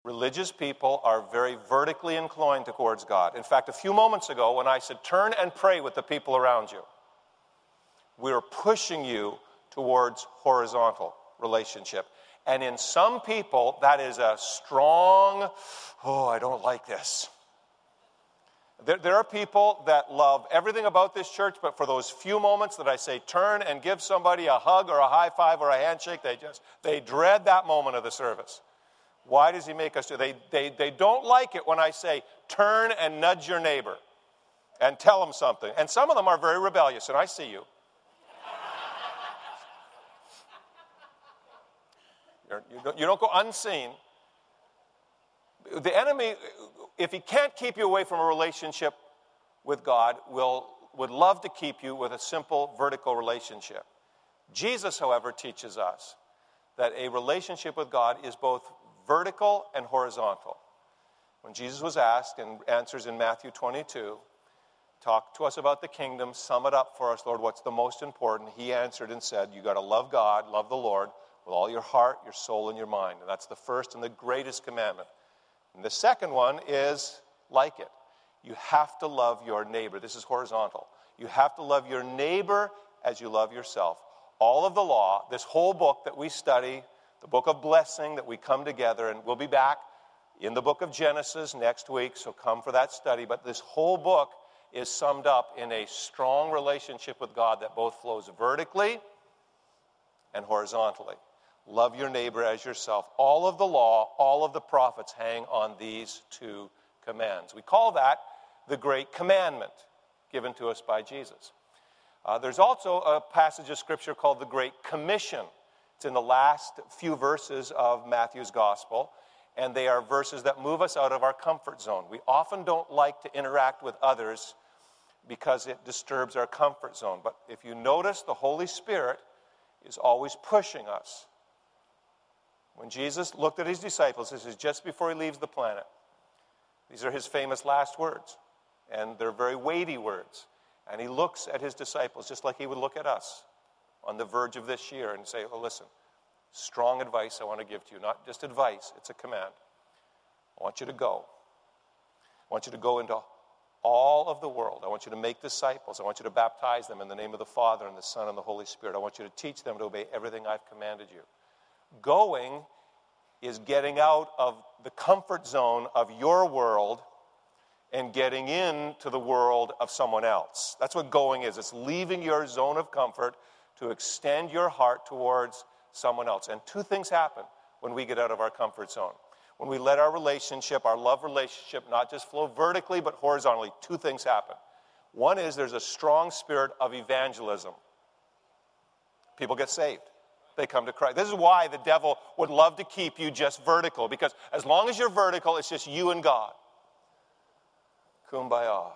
Religious people are very vertically inclined towards God. In fact, a few moments ago when I said, turn and pray with the people around you, we're pushing you towards horizontal relationship. And in some people, that is a strong, I don't like this. There are people that love everything about this church, but for those few moments that I say turn and give somebody a hug or a high five or a handshake, they dread that moment of the service. Why does he make us do? They don't like it when I say turn and nudge your neighbor and tell them something. And some of them are very rebellious, and I see you. You don't go unseen. The enemy, if he can't keep you away from a relationship with God, would love to keep you with a simple vertical relationship. Jesus, however, teaches us that a relationship with God is both vertical and horizontal. When Jesus was asked and answers in Matthew 22, talk to us about the kingdom, sum it up for us, Lord, what's the most important? He answered and said, you got to love God, love the Lord with all your heart, your soul, and your mind. And that's the first and the greatest commandment. And the second one is like it. You have to love your neighbor. This is horizontal. You have to love your neighbor as you love yourself. All of the law, this whole book that we study, the book of blessing that we come together, and we'll be back in the book of Genesis next week, so come for that study. But this whole book is summed up in a strong relationship with God that both flows vertically and horizontally. Love your neighbor as yourself. All of the law, all of the prophets hang on these two commands. We call that the Great Commandment given to us by Jesus. There's also a passage of Scripture called the Great Commission. It's in the last few verses of Matthew's Gospel, and they are verses that move us out of our comfort zone. We often don't like to interact with others because it disturbs our comfort zone. But if you notice, the Holy Spirit is always pushing us. When Jesus looked at his disciples, this is just before he leaves the planet. These are his famous last words, and they're very weighty words. And he looks at his disciples just like he would look at us on the verge of this year and say, listen, strong advice I want to give to you. Not just advice, it's a command. I want you to go. I want you to go into all of the world. I want you to make disciples. I want you to baptize them in the name of the Father and the Son and the Holy Spirit. I want you to teach them to obey everything I've commanded you. Going is getting out of the comfort zone of your world and getting into the world of someone else. That's what going is. It's leaving your zone of comfort to extend your heart towards someone else. And two things happen when we get out of our comfort zone. When we let our relationship, our love relationship, not just flow vertically but horizontally, two things happen. One is there's a strong spirit of evangelism. People get saved. They come to Christ. This is why the devil would love to keep you just vertical, because as long as you're vertical, it's just you and God. Kumbaya.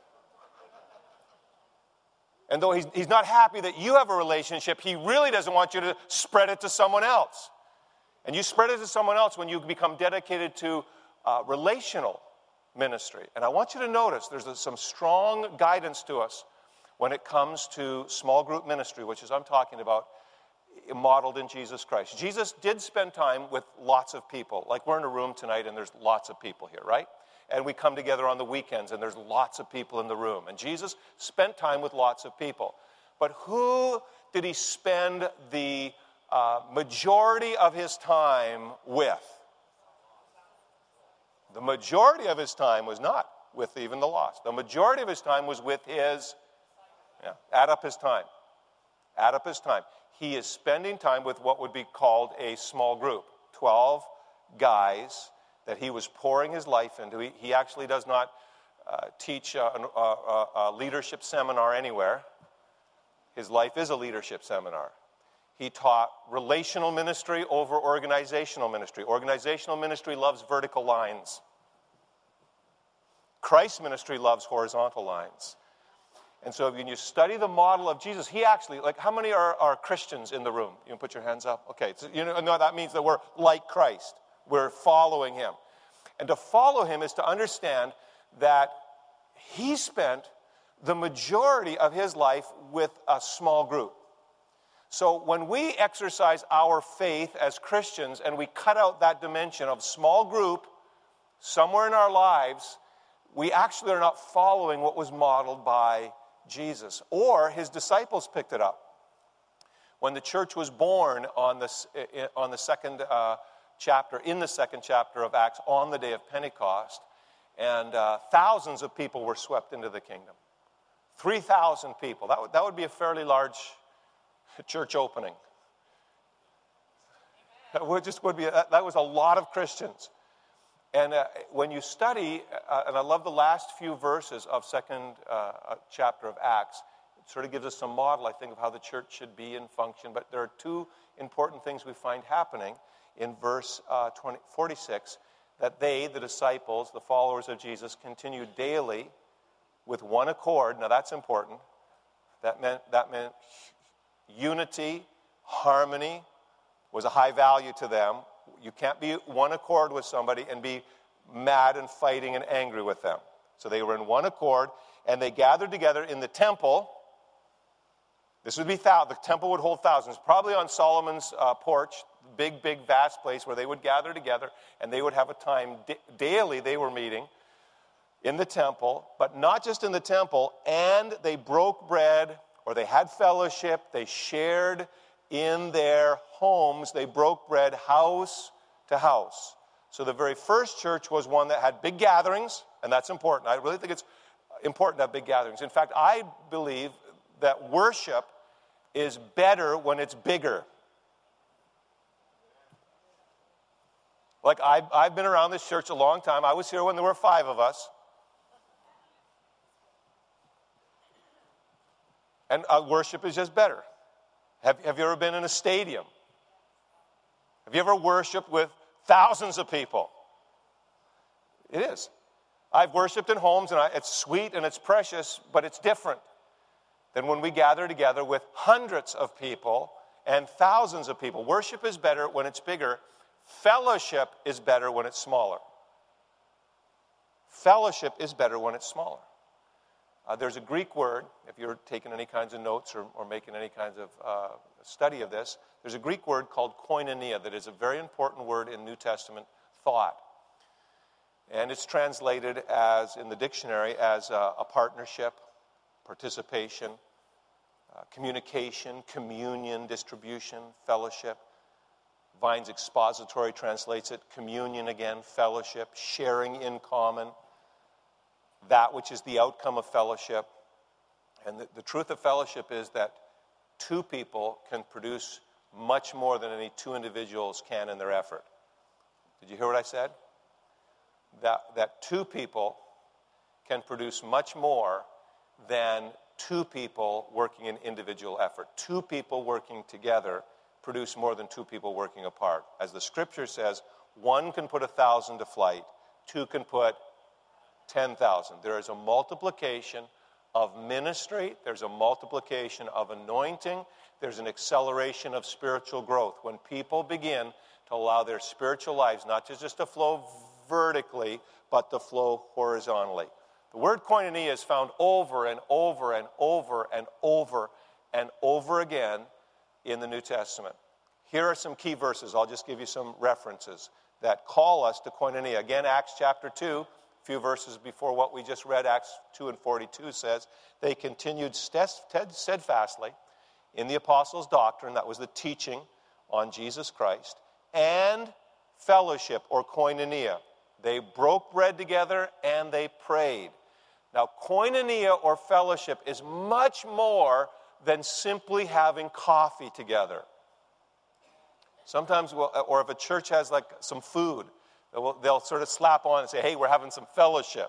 And though he's not happy that you have a relationship, he really doesn't want you to spread it to someone else. And you spread it to someone else when you become dedicated to relational ministry. And I want you to notice there's some strong guidance to us when it comes to small group ministry, which is I'm talking about, modeled in Jesus Christ. Jesus did spend time with lots of people. Like we're in a room tonight and there's lots of people here, right? And we come together on the weekends and there's lots of people in the room. And Jesus spent time with lots of people. But who did he spend the majority of his time with? The majority of his time was not with even the lost. The majority of his time was with his, add up his time. Add up his time. He is spending time with what would be called a small group. 12 guys that he was pouring his life into. He actually does not teach a leadership seminar anywhere. His life is a leadership seminar. He taught relational ministry over organizational ministry. Organizational ministry loves vertical lines. Christ's ministry loves horizontal lines. And so when you study the model of Jesus, he actually, how many are Christians in the room? You can put your hands up. Okay, so that means that we're like Christ. We're following him. And to follow him is to understand that he spent the majority of his life with a small group. So when we exercise our faith as Christians and we cut out that dimension of small group somewhere in our lives, we actually are not following what was modeled by Jesus, or his disciples picked it up. When the church was born on the second chapter, in the second chapter of Acts, on the day of Pentecost, and thousands of people were swept into the kingdom. 3,000 people. That would be a fairly large church opening. That was a lot of Christians. And when you study, and I love the last few verses of second chapter of Acts, it sort of gives us some model, I think, of how the church should be and function. But there are two important things we find happening in verse 46, that they, the disciples, the followers of Jesus, continued daily with one accord. Now that's important. That meant unity, harmony was a high value to them. You can't be one accord with somebody and be mad and fighting and angry with them. So they were in one accord, and they gathered together in the temple. This would be the temple would hold thousands, probably on Solomon's porch, big, vast place where they would gather together, and they would have a time daily. They were meeting in the temple, but not just in the temple, and they broke bread, or they had fellowship, they shared in their homes, they broke bread house to house. So the very first church was one that had big gatherings, and that's important. I really think it's important to have big gatherings. In fact, I believe that worship is better when it's bigger. Like, I've been around this church a long time. I was here when there were 5 of us. And worship is just better. Have you ever been in a stadium? Have you ever worshiped with thousands of people? It is. I've worshiped in homes, and it's sweet and it's precious, but it's different than when we gather together with hundreds of people and thousands of people. Worship is better when it's bigger. Fellowship is better when it's smaller. Fellowship is better when it's smaller. There's a Greek word, if you're taking any kinds of notes or making any kinds of study of this, there's a Greek word called koinonia that is a very important word in New Testament thought. And it's translated as, in the dictionary, as a partnership, participation, communication, communion, distribution, fellowship. Vine's Expository translates it, communion again, fellowship, sharing in common, that which is the outcome of fellowship. And the truth of fellowship is that 2 people can produce much more than any 2 individuals can in their effort. Did you hear what I said? That 2 people can produce much more than 2 people working in individual effort. 2 people working together produce more than 2 people working apart. As the scripture says, 1 can put 1,000 to flight, 2 can put 10,000. There is a multiplication of ministry. There's a multiplication of anointing. There's an acceleration of spiritual growth when people begin to allow their spiritual lives not just to flow vertically, but to flow horizontally. The word koinonia is found over and over and over and over and over again in the New Testament. Here are some key verses. I'll just give you some references that call us to koinonia. Again, Acts chapter 2. Few verses before what we just read, Acts 2:42 says, they continued steadfastly in the apostles' doctrine, that was the teaching on Jesus Christ, and fellowship or koinonia. They broke bread together and they prayed. Now, koinonia or fellowship is much more than simply having coffee together. Sometimes, or if a church has like some food, they'll sort of slap on and say, hey, we're having some fellowship.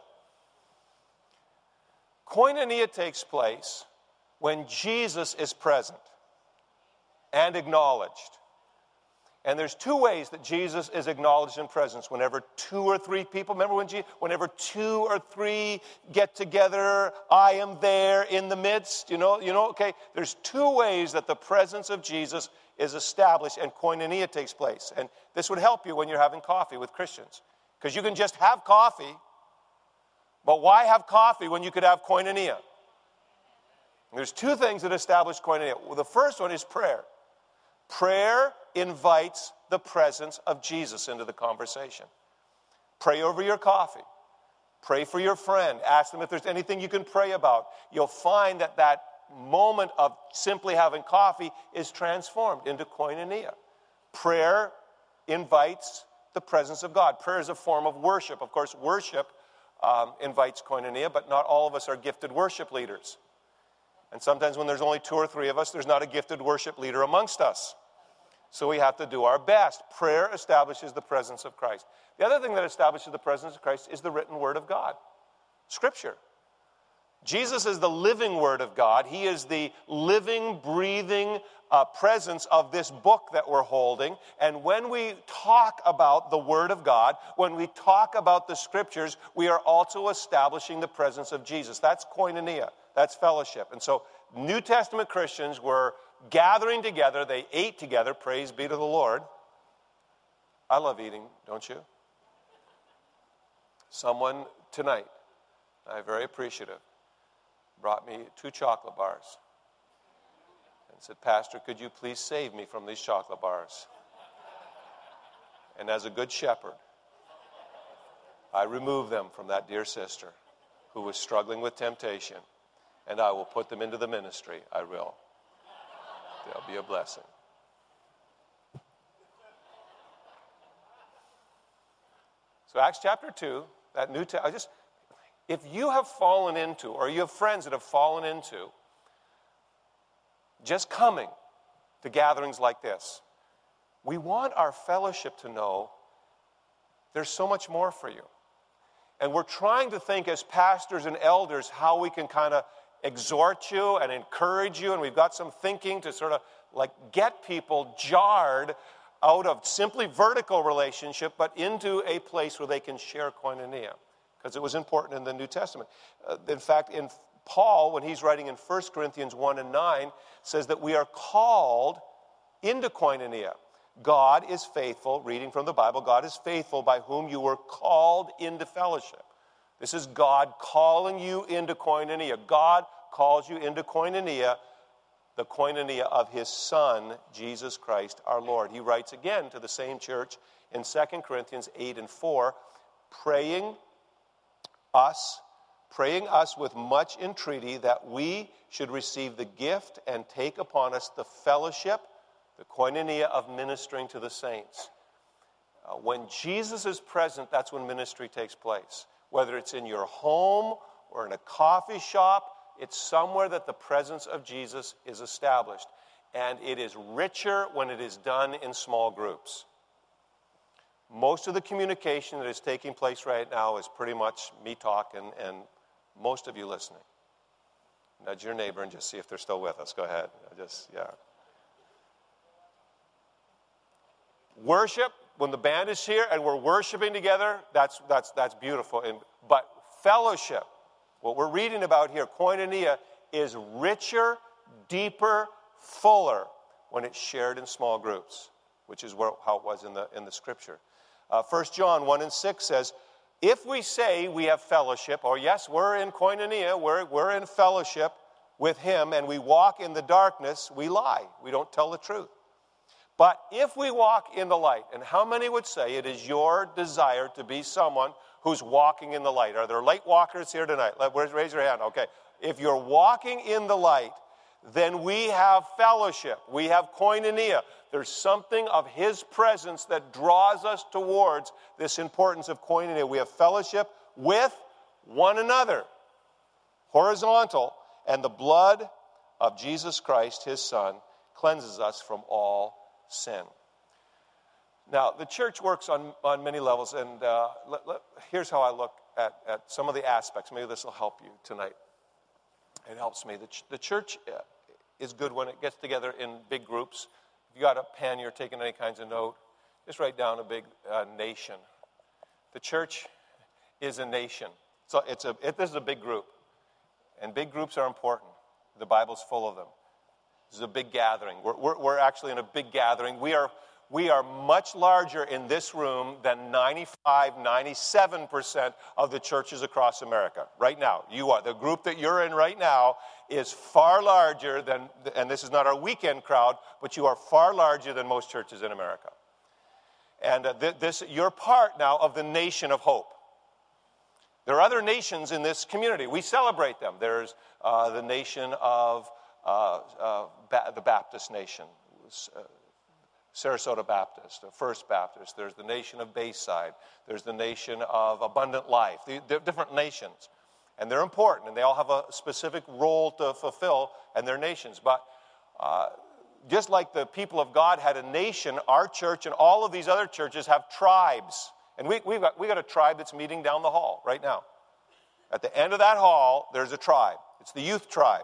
Koinonia takes place when Jesus is present and acknowledged. And there's 2 ways that Jesus is acknowledged in presence. Whenever 2 or 3 people, remember whenever 2 or 3 get together, I am there in the midst. You know, okay, there's 2 ways that the presence of Jesus is established and koinonia takes place. And this would help you when you're having coffee with Christians. Because you can just have coffee, but why have coffee when you could have koinonia? There's two things that establish koinonia. Well, the first one is prayer. Prayer invites the presence of Jesus into the conversation. Pray over your coffee. Pray for your friend. Ask them if there's anything you can pray about. You'll find that that moment of simply having coffee is transformed into koinonia. Prayer invites the presence of God. Prayer is a form of worship. Of course, worship invites koinonia, but not all of us are gifted worship leaders. And sometimes when there's only 2 or 3 of us, there's not a gifted worship leader amongst us. So we have to do our best. Prayer establishes the presence of Christ. The other thing that establishes the presence of Christ is the written word of God, Scripture. Jesus is the living word of God. He is the living, breathing presence of this book that we're holding. And when we talk about the word of God, when we talk about the Scriptures, we are also establishing the presence of Jesus. That's koinonia. That's fellowship. And so New Testament Christians were gathering together. They ate together. Praise be to the Lord. I love eating, don't you? Someone tonight, I'm very appreciative, brought me 2 chocolate bars and said, Pastor, could you please save me from these chocolate bars? And as a good shepherd, I removed them from that dear sister who was struggling with temptation, and I will put them into the ministry. I will. They'll be a blessing. So Acts chapter 2, that New Testament, if you have fallen into, or you have friends that have fallen into, just coming to gatherings like this, we want our fellowship to know there's so much more for you. And we're trying to think as pastors and elders how we can kind of exhort you and encourage you, and we've got some thinking to sort of like get people jarred out of simply vertical relationship, but into a place where they can share koinonia, because it was important in the New Testament. In fact, in Paul, when he's writing in 1 Corinthians 1 and 9, says that we are called into koinonia. God is faithful, reading from the Bible, God is faithful by whom you were called into fellowship. This is God calling you into koinonia. God calls you into koinonia, the koinonia of his Son, Jesus Christ our Lord. He writes again to the same church in 2 Corinthians 8 and 4, praying us with much entreaty that we should receive the gift and take upon us the fellowship, the koinonia of ministering to the saints. When Jesus is present, that's when ministry takes place. Whether it's in your home or in a coffee shop, it's somewhere that the presence of Jesus is established. And it is richer when it is done in small groups. Most of the communication that is taking place right now is pretty much me talking and most of you listening. Nudge your neighbor and just see if they're still with us. Go ahead. Worship, when the band is here and we're worshiping together, that's beautiful. But fellowship, what we're reading about here, koinonia, is richer, deeper, fuller when it's shared in small groups, which is how it was in the Scripture. 1 John 1 and 6 says, if we say we have fellowship, or yes, we're in koinonia, we're in fellowship with him, and we walk in the darkness, we lie. We don't tell the truth. But if we walk in the light, and how many would say it is your desire to be someone who's walking in the light? Are there light walkers here tonight? Raise your hand. Okay. If you're walking in the light, then we have fellowship. We have koinonia. There's something of his presence that draws us towards this importance of koinonia. We have fellowship with one another, horizontal, and the blood of Jesus Christ, his Son, cleanses us from all sin. Now, the church works on many levels, and here's how I look at some of the aspects. Maybe this will help you tonight. It helps me. The church is good when it gets together in big groups. If you got a pen, you're taking any kinds of note, just write down a big nation. The church is a nation. So this is a big group, and big groups are important. The Bible's full of them. This is a big gathering. We're actually in a big gathering. We are we are much larger in this room than 97% of the churches across America. Right now, you are. The group that you're in right now is far larger than, and this is not our weekend crowd, but you are far larger than most churches in America. And you're part now of the nation of hope. There are other nations in this community. We celebrate them. There's the nation of the Baptist nation, Sarasota Baptist, First Baptist. There's the nation of Bayside. There's the nation of Abundant Life. They're different nations. And they're important, and they all have a specific role to fulfill in their nations. But just like the people of God had a nation, our church and all of these other churches have tribes. And we got a tribe that's meeting down the hall right now. At the end of that hall, there's a tribe. It's the youth tribe.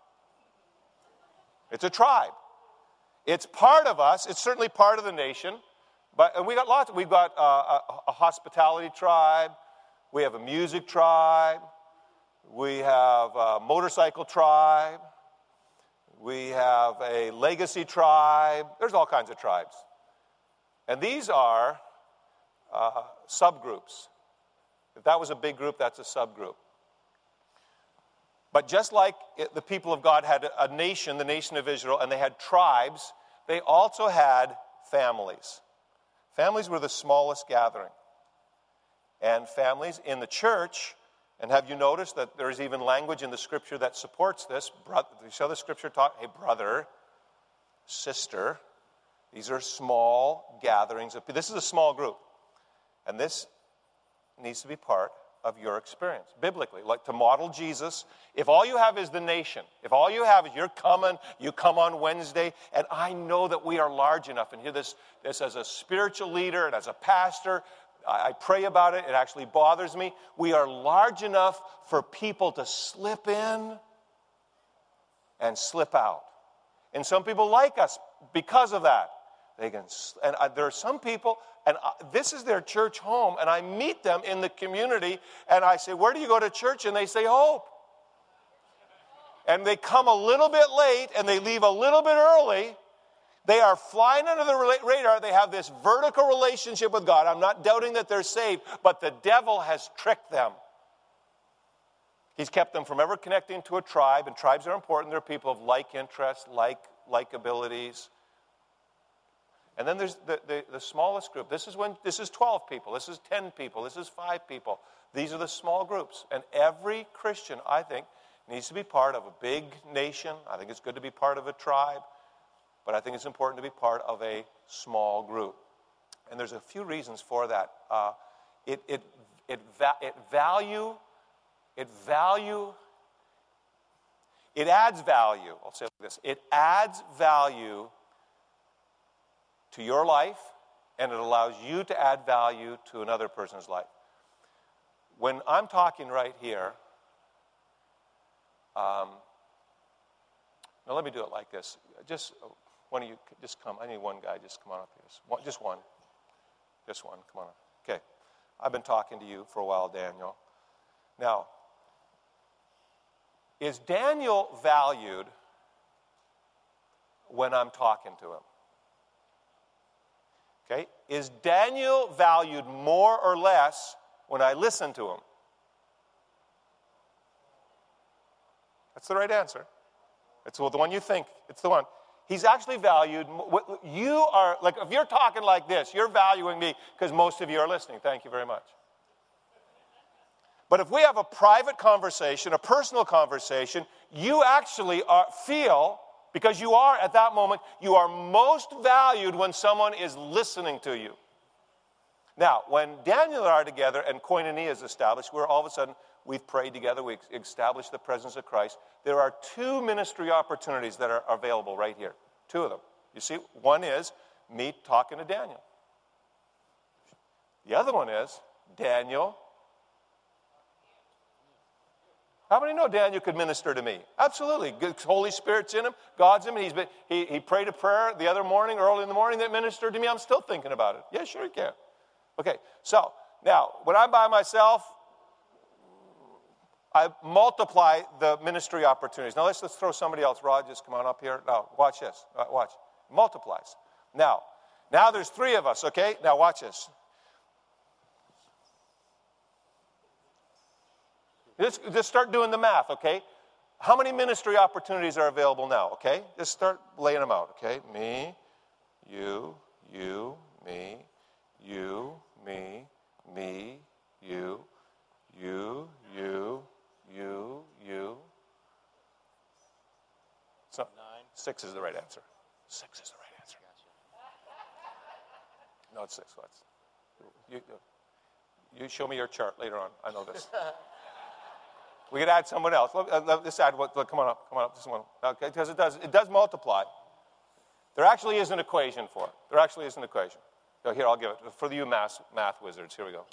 It's a tribe. It's part of us. It's certainly part of the nation. And we got lots. We've got a hospitality tribe. We have a music tribe. We have a motorcycle tribe. We have a legacy tribe. There's all kinds of tribes. And these are subgroups. If that was a big group, that's a subgroup. But just like the people of God had a nation, the nation of Israel, and they had tribes, they also had families. Families were the smallest gathering. And families in the church, and have you noticed that there's even language in the scripture that supports this? You saw the scripture talk, hey, brother, sister. These are small gatherings. This is a small group. And this needs to be part of your experience, biblically. Like to model Jesus, if all you have is the nation, if all you have is you come on Wednesday, and I know that we are large enough, and hear this as a spiritual leader and as a pastor, I pray about it, it actually bothers me. We are large enough for people to slip in and slip out. And some people like us because of that. There are some people, and this is their church home, and I meet them in the community, and I say, where do you go to church? And they say, Hope. And they come a little bit late, and they leave a little bit early. They are flying under the radar. They have this vertical relationship with God. I'm not doubting that they're saved, but the devil has tricked them. He's kept them from ever connecting to a tribe, and tribes are important. They're people of like interests, like abilities. And then there's the smallest group. This is 12 people. This is 10 people. This is 5 people. These are the small groups. And every Christian, I think, needs to be part of a big nation. I think it's good to be part of a tribe. But I think it's important to be part of a small group. And there's a few reasons for that. It adds value. I'll say it like this. It adds value to your life, and it allows you to add value to another person's life. When I'm talking right here, now let me do it like this. Just one of you, just come. I need one guy. Just come on up here. Just one. Come on up. Okay. I've been talking to you for a while, Daniel. Now, is Daniel valued when I'm talking to him? Okay, is Daniel valued more or less when I listen to him? That's the right answer. It's the one you think. It's the one. He's actually valued. You are, like, if you're talking like this, you're valuing me because most of you are listening. Thank you very much. But if we have a private conversation, a personal conversation, you actually feel, because you are at that moment, you are most valued when someone is listening to you. Now, when Daniel and I are together and koinonia is established, where all of a sudden we've prayed together, we established the presence of Christ, there are 2 ministry opportunities that are available right here. 2 of them. You see, one is me talking to Daniel. The other one is Daniel. How many know Daniel could minister to me? Absolutely. Holy Spirit's in him. God's in him. He prayed a prayer the other morning, early in the morning, that ministered to me. I'm still thinking about it. Yeah, sure he can. Okay, so now, when I'm by myself, I multiply the ministry opportunities. Now, let's throw somebody else. Rod, just come on up here. Now, watch this. Watch. Multiplies. Now, Now there's 3 of us, okay? Now watch this. Just start doing the math, okay? How many ministry opportunities are available now, okay? Just start laying them out, okay? Me, you, me, you, me, you, you. So 9. 6 is the right answer. 6 is the right answer. No, it's 6. You show me your chart later on. I know this. We could add someone else. Let's add what? Come on up. This one. Okay, because it does multiply. There actually is an equation for it. There actually is an equation. So here, I'll give it for you math wizards. Here we go.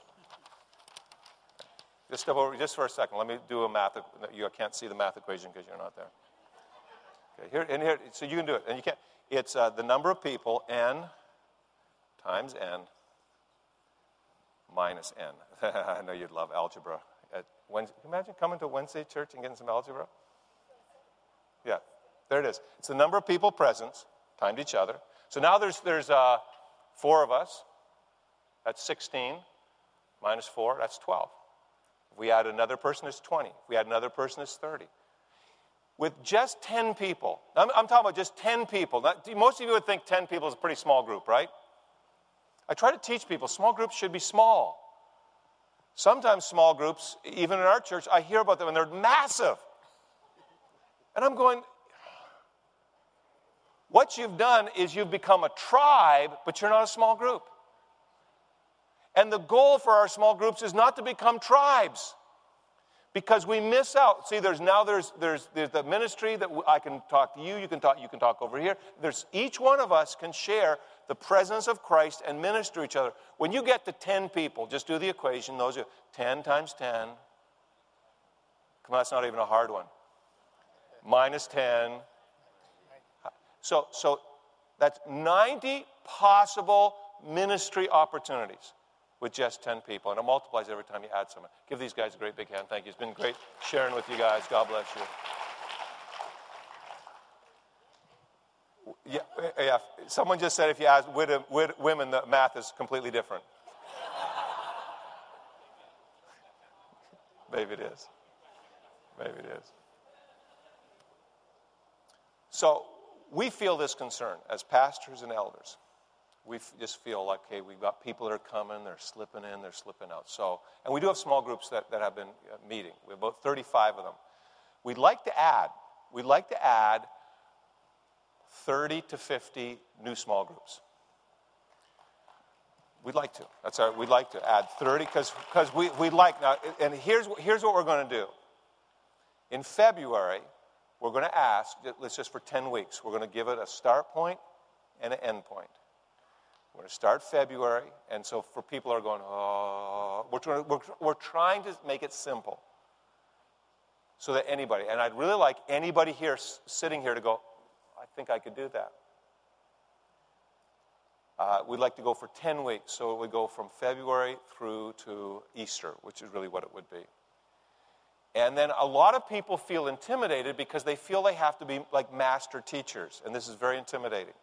Just step over just for a second. Let me do a math. You can't see the math equation because you're not there. Okay, here. So you can do it, and you can't. It's the number of people n times n minus n. I know you'd love algebra. Imagine coming to Wednesday church and getting some algebra. Yeah, there it is. It's the number of people present times each other. So now there's 4 of us. That's 16 minus 4. That's 12. If we add another person, it's 20. If we add another person, it's 30. With just 10 people, I'm talking about just 10 people. Now, most of you would think 10 people is a pretty small group, right? I try to teach people small groups should be small. Sometimes small groups, even in our church, I hear about them and they're massive. And I'm going, what you've done is you've become a tribe, but you're not a small group. And the goal for our small groups is not to become tribes, because we miss out. See, there's the ministry that I can talk to you. You can talk over here. Each one of us can share the presence of Christ and minister to each other. When you get to 10 people, just do the equation. Those are 10 times 10. Come on, that's not even a hard one. Minus 10. So that's 90 possible ministry opportunities with just 10 people. And it multiplies every time you add someone. Give these guys a great big hand. Thank you. It's been great sharing with you guys. God bless you. Yeah. Someone just said if you ask women, the math is completely different. Maybe it is. So we feel this concern as pastors and elders. We just feel like, hey, we've got people that are coming, they're slipping in, they're slipping out. So, and we do have small groups that have been meeting. We have about 35 of them. We'd like to add 30 to 50 new small groups. We'd like to. We'd like to add 30 because we'd like now. And here's what we're going to do. In February, we're going to ask. Let's just for 10 weeks. We're going to give it a start point and an end point. We're going to start February, and so for people who are going, oh, we're trying to make it simple, so that anybody, and I'd really like anybody here sitting here to go, I think I could do that. We'd like to go for 10 weeks, so it would go from February through to Easter, which is really what it would be. And then a lot of people feel intimidated because they feel they have to be like master teachers, and this is very intimidating.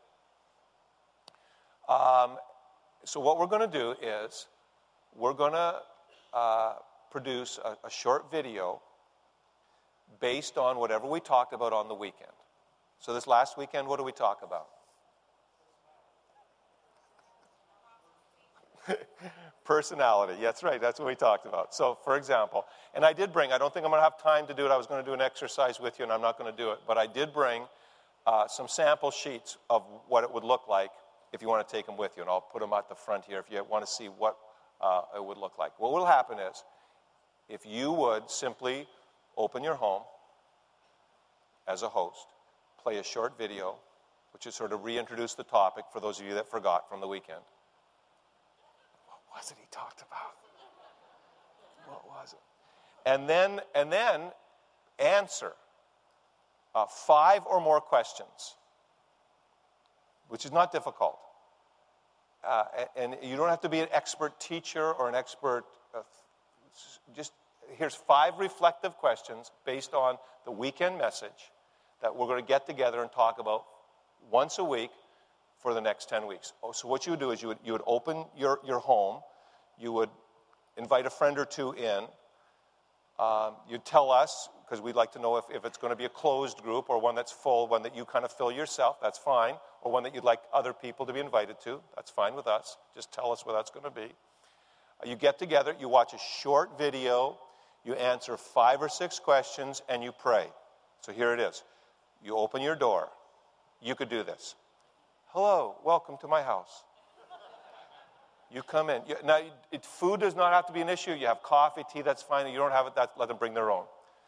So what we're going to do is we're going to produce a short video based on whatever we talked about on the weekend. So this last weekend, what did we talk about? Personality. That's right. That's what we talked about. So, for example, and I don't think I'm going to have time to do it. I was going to do an exercise with you, and I'm not going to do it. But I did bring some sample sheets of what it would look like if you want to take them with you. And I'll put them at the front here if you want to see what it would look like. What will happen is, if you would simply open your home as a host, play a short video, which is sort of reintroduce the topic for those of you that forgot from the weekend. What was it he talked about? What was it? And then answer 5 or more questions, which is not difficult. And you don't have to be an expert teacher or an expert. Just here's 5 reflective questions based on the weekend message that we're going to get together and talk about once a week for the next 10 weeks. Oh, so what you would do is you would open your home. You would invite a friend or two in. You'd tell us, because we'd like to know if it's going to be a closed group or one that's full, one that you kind of fill yourself, that's fine, or one that you'd like other people to be invited to, that's fine with us. Just tell us where that's going to be. You get together, you watch a short video, you answer 5 or 6 questions, and you pray. So here it is. You open your door. You could do this. Hello, welcome to my house. You come in. Now, food does not have to be an issue. You have coffee, tea, that's fine. You don't have it, let them bring their own.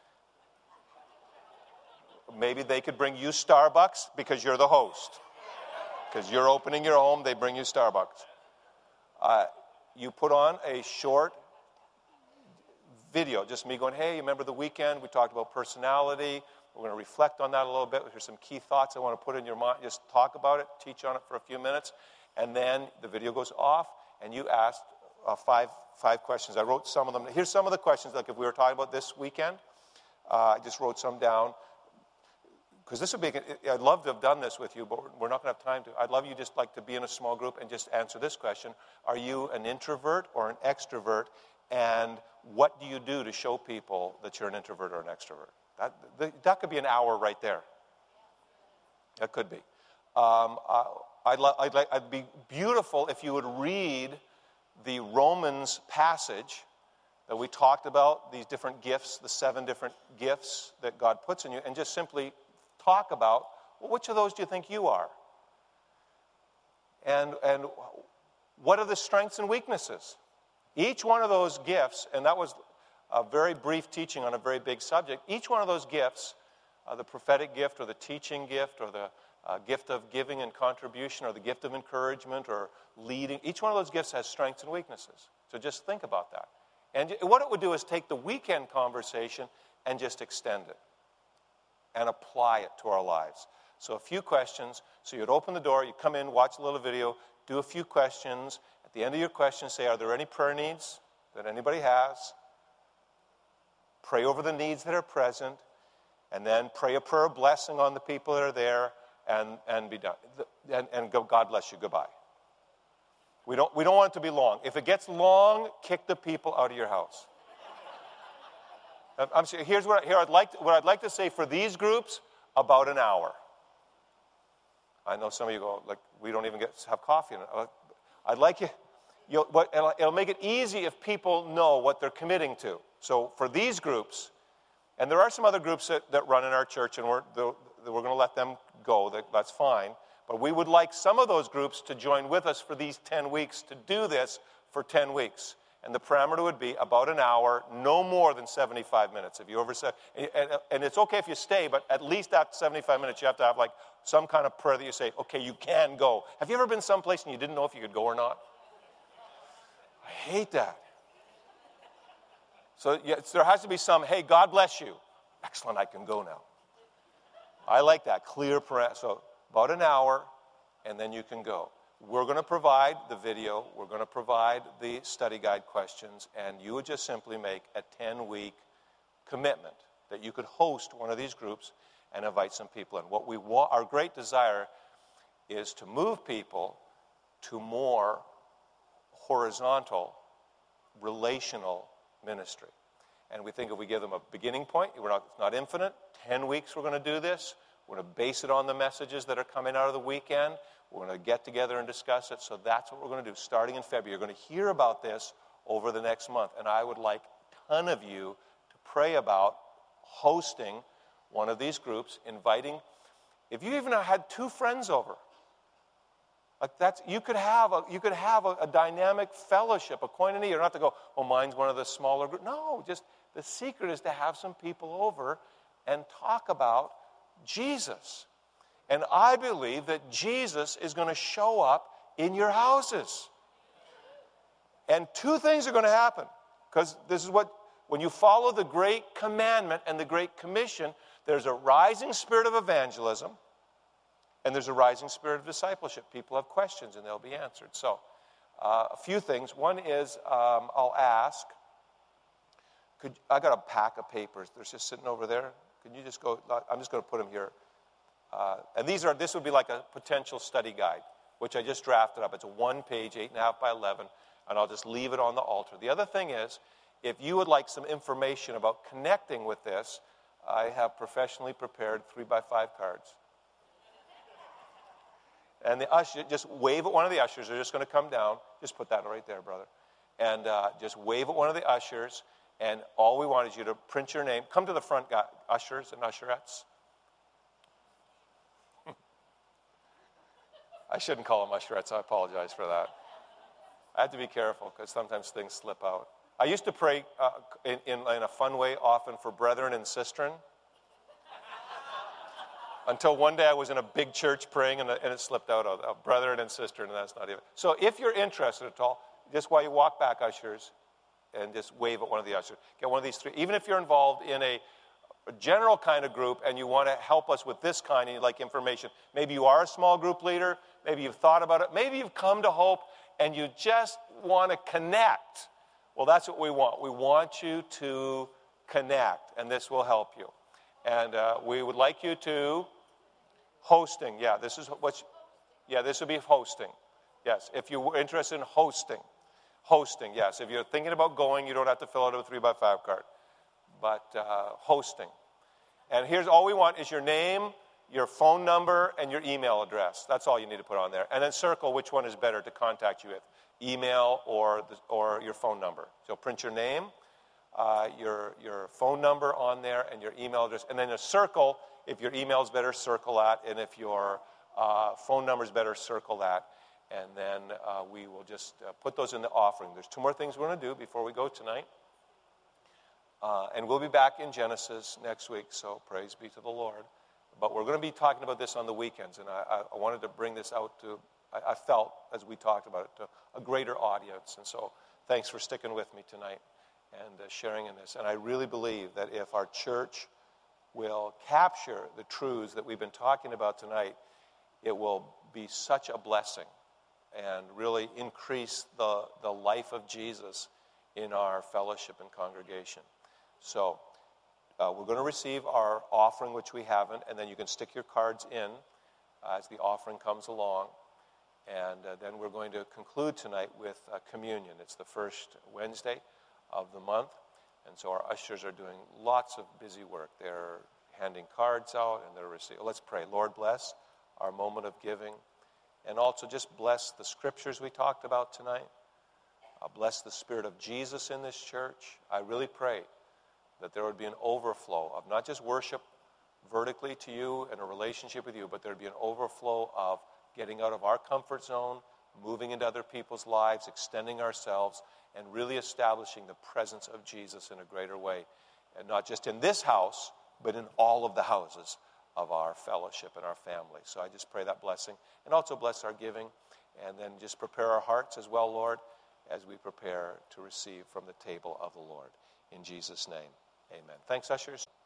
Maybe they could bring you Starbucks because you're the host. Because you're opening your home, they bring you Starbucks. You put on a short video, just me going, hey, remember the weekend? We talked about personality. We're going to reflect on that a little bit. Here's some key thoughts I want to put in your mind. Just talk about it, teach on it for a few minutes. And then the video goes off, and you asked 5 questions. I wrote some of them. Here's some of the questions, like if we were talking about this weekend. I just wrote some down. Because this would be, I'd love to have done this with you, but we're not going to have time to. I'd love you just like to be in a small group and just answer this question. Are you an introvert or an extrovert? And what do you do to show people that you're an introvert or an extrovert? That could be an hour right there. That could be. I'd be beautiful if you would read the Romans passage that we talked about, these different gifts, the 7 different gifts that God puts in you, and just simply talk about, well, which of those do you think you are? And what are the strengths and weaknesses? Each one of those gifts, and that was a very brief teaching on a very big subject, each one of those gifts, the prophetic gift or the teaching gift or the gift of giving and contribution or the gift of encouragement or leading, each one of those gifts has strengths and weaknesses. So just think about that. And what it would do is take the weekend conversation and just extend it and apply it to our lives. So a few questions. So you'd open the door, you'd come in, watch a little video, do a few questions. At the end of your questions, say, are there any prayer needs that anybody has? Pray over the needs that are present, and then pray a prayer of blessing on the people that are there, and be done. And go, God bless you, goodbye. We don't want it to be long. If it gets long, kick the people out of your house. I'm serious. Here's what I'd like to say for these groups, about an hour. I know some of you go, like, we don't even have coffee. I'd like it'll make it easy if people know what they're committing to. So for these groups, and there are some other groups that run in our church, and we're going to let them go. That's fine. But we would like some of those groups to join with us for these 10 weeks, to do this for 10 weeks. And the parameter would be about an hour, no more than 75 minutes. If you overset, and it's okay if you stay, but at least after 75 minutes, you have to have like some kind of prayer that you say, okay, you can go. Have you ever been someplace and you didn't know if you could go or not? I hate that. So there has to be some, hey, God bless you. Excellent, I can go now. I like that, clear parameter. So about an hour, and then you can go. We're going to provide the video. We're going to provide the study guide questions, and you would just simply make a 10-week commitment that you could host one of these groups and invite some people in. What we want, our great desire, is to move people to more horizontal, relational ministry. And we think if we give them a beginning point, it's not infinite. 10 weeks we're going to do this. We're going to base it on the messages that are coming out of the weekend. We're going to get together and discuss it. So that's what we're going to do starting in February. You're going to hear about this over the next month. And I would like a ton of you to pray about hosting one of these groups, inviting, if you even had 2 friends over, like you could have a dynamic fellowship, a koinonia. You don't have to go, oh, mine's one of the smaller groups. No, just the secret is to have some people over and talk about Jesus. And I believe that Jesus is going to show up in your houses. And 2 things are going to happen. Because this is when you follow the great commandment and the great commission, there's a rising spirit of evangelism and there's a rising spirit of discipleship. People have questions and they'll be answered. So a few things. One is I'll ask, I got a pack of papers. They're just sitting over there. Can you just go? I'm just going to put them here. And this would be like a potential study guide. which I just drafted up. It's a one-page, 8.5 by 11, and I'll just leave it on the altar. The other thing is, if you would like some information about connecting with this, I have professionally prepared 3x5 cards. And the usher, just wave at one of the ushers. They're just going to come down. Just put that right there, brother. And just wave at one of the ushers. And all we want is you to print your name. Come to the front, ushers and usherettes. I shouldn't call them usherettes. I apologize for that. I have to be careful because sometimes things slip out. I used to pray in a fun way often for brethren and sistren. Until one day I was in a big church praying and it slipped out of brethren and sistren, and that's not even. So if you're interested at all, just while you walk back, ushers, and just wave at one of the ushers. Get one of these three. Even if you're involved in a general kind of group and you want to help us with this kind and you'd like information, maybe you are a small group leader, maybe you've thought about it, maybe you've come to Hope and you just want to connect. Well, that's what we want. We want you to connect, and this will help you. And we would like you to hosting. Yeah, this is what. This would be hosting. Yes, if you're interested in hosting. Yes, if you're thinking about going, you don't have to fill out a 3x5 card. But hosting. And here's all we want is your name, your phone number, and your email address. That's all you need to put on there. And then circle which one is better to contact you with, email or your phone number. So print your name, your phone number on there, and your email address. And then a circle, if your email is better, circle that. And if your phone number is better, circle that. And then we will just put those in the offering. There's two more things we're going to do before we go tonight. And we'll be back in Genesis next week, so praise be to the Lord. But we're going to be talking about this on the weekends, and I wanted to bring this out to, I felt, as we talked about it, to a greater audience. And so thanks for sticking with me tonight and sharing in this. And I really believe that if our church will capture the truths that we've been talking about tonight, it will be such a blessing and really increase the life of Jesus in our fellowship and congregation. So we're going to receive our offering, which we haven't, and then you can stick your cards in as the offering comes along. And then we're going to conclude tonight with communion. It's the first Wednesday of the month, and so our ushers are doing lots of busy work. They're handing cards out, and they're receiving. Let's pray. Lord, bless our moment of giving, and also just bless the scriptures we talked about tonight. Bless the Spirit of Jesus in this church. I really pray that there would be an overflow of not just worship vertically to you and a relationship with you, but there would be an overflow of getting out of our comfort zone, moving into other people's lives, extending ourselves, and really establishing the presence of Jesus in a greater way. And not just in this house, but in all of the houses of our fellowship and our family. So I just pray that blessing. And also bless our giving. And then just prepare our hearts as well, Lord, as we prepare to receive from the table of the Lord. In Jesus' name, amen. Thanks, ushers.